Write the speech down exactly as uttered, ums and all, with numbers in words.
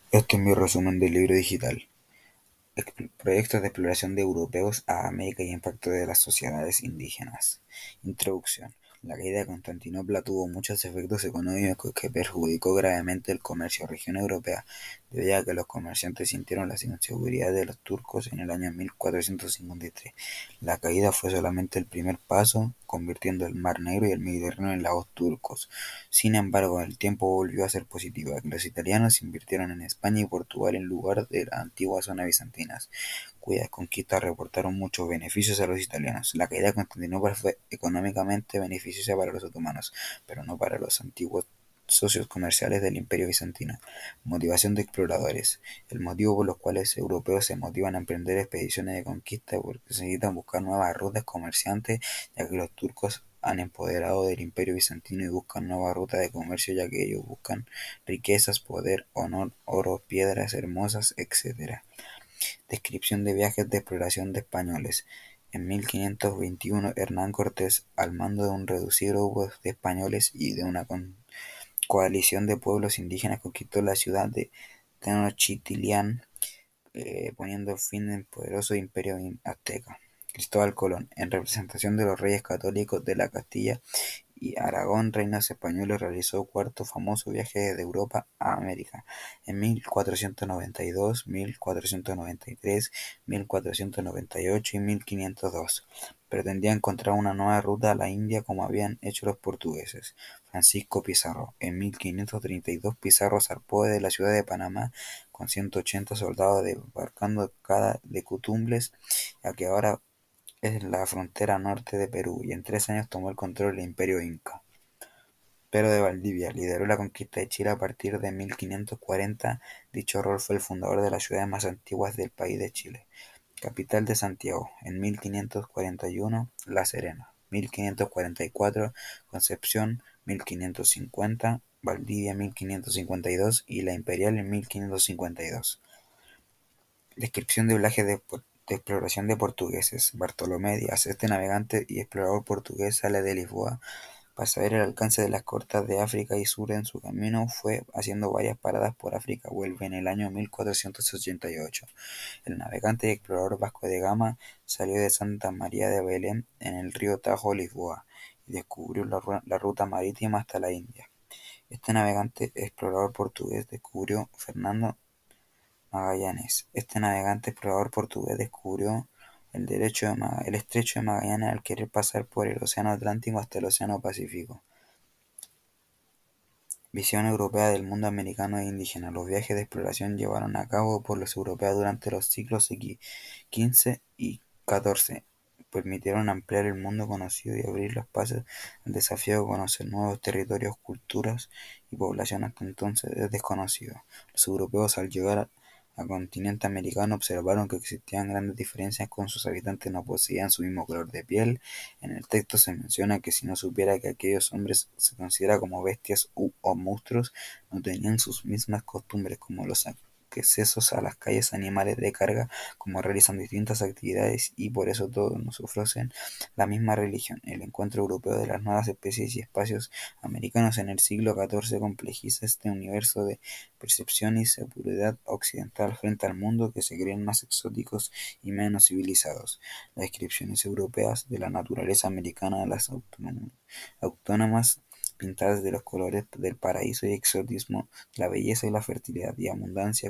Este es mi resumen del libro digital. Expl- Proyectos de exploración de europeos a América y impacto de las sociedades indígenas. Introducción. La caída de Constantinopla tuvo muchos efectos económicos que perjudicó gravemente el comercio región europea, debido a que los comerciantes sintieron la inseguridad de los turcos en el año mil cuatrocientos cincuenta y tres. La caída fue solamente el primer paso, convirtiendo el Mar Negro y el Mediterráneo en lagos turcos. Sin embargo, el tiempo volvió a ser positivo. Los italianos invirtieron en España y Portugal en lugar de la antigua zona bizantina, cuyas conquistas reportaron muchos beneficios a los italianos. La caída de Constantinopla fue económicamente beneficiosa para los otomanos, pero no para los antiguos socios comerciales del Imperio bizantino. Motivación de exploradores. El motivo por los cuales europeos se motivan a emprender expediciones de conquista porque necesitan buscar nuevas rutas comerciantes, ya que los turcos han empoderado del Imperio bizantino y buscan nuevas rutas de comercio, ya que ellos buscan riquezas, poder, honor, oro, piedras hermosas, etcétera. Descripción de viajes de exploración de españoles. En mil quinientos veintiuno, Hernán Cortés, al mando de un reducido grupo de españoles y de una coalición de pueblos indígenas, conquistó la ciudad de Tenochtitlán, eh, poniendo fin al poderoso imperio azteca. Cristóbal Colón, en representación de los reyes católicos de la Castilla y Aragón, reinos españoles, realizó cuarto famoso viaje desde Europa a América en mil cuatrocientos noventa y dos, mil cuatrocientos noventa y tres, mil cuatrocientos noventa y ocho y mil quinientos dos. Pretendía encontrar una nueva ruta a la India como habían hecho los portugueses. Francisco Pizarro. En mil quinientos treinta y dos, Pizarro zarpó de la ciudad de Panamá con ciento ochenta soldados desembarcando cada de Cutumbres, ya que ahora es la frontera norte de Perú, y en tres años tomó el control del Imperio Inca. Pedro de Valdivia lideró la conquista de Chile a partir de mil quinientos cuarenta. Dicho rol fue el fundador de las ciudades más antiguas del país de Chile. Capital de Santiago. En mil quinientos cuarenta y uno, La Serena. mil quinientos cuarenta y cuatro, Concepción. mil quinientos cincuenta, Valdivia. mil quinientos cincuenta y dos y La Imperial en mil quinientos cincuenta y dos. Descripción de viajes de, de exploración de portugueses. Bartolomé Díaz. Este navegante y explorador portugués sale de Lisboa para saber el alcance de las costas de África y Sur. En su camino fue haciendo varias paradas por África. Vuelve en el año mil cuatrocientos ochenta y ocho. El navegante y explorador Vasco de Gama salió de Santa María de Belém en el río Tajo, Lisboa, y descubrió la, la ruta marítima hasta la India. Este navegante explorador portugués descubrió Fernando Magallanes. Este navegante explorador portugués descubrió el, derecho de el estrecho de Magallanes al querer pasar por el océano Atlántico hasta el océano Pacífico. Visión europea del mundo americano e indígena. Los viajes de exploración llevaron a cabo por los europeos durante los siglos quince y catorce permitieron ampliar el mundo conocido y abrir los pasos al desafío de conocer nuevos territorios, culturas y poblaciones hasta entonces desconocidos. Los europeos, al llegar al continente americano, observaron que existían grandes diferencias con sus habitantes, no poseían su mismo color de piel. En el texto se menciona que si no supiera que aquellos hombres se considera como bestias u, o monstruos, no tenían sus mismas costumbres como los accesos a las calles, animales de carga, como realizan distintas actividades y por eso todos nos ofrecen la misma religión. El encuentro europeo de las nuevas especies y espacios americanos en el siglo catorce complejiza este universo de percepción y seguridad occidental frente al mundo que se creen más exóticos y menos civilizados. Las descripciones europeas de la naturaleza americana, las autónomas pintadas de los colores del paraíso y exotismo, la belleza y la fertilidad y abundancia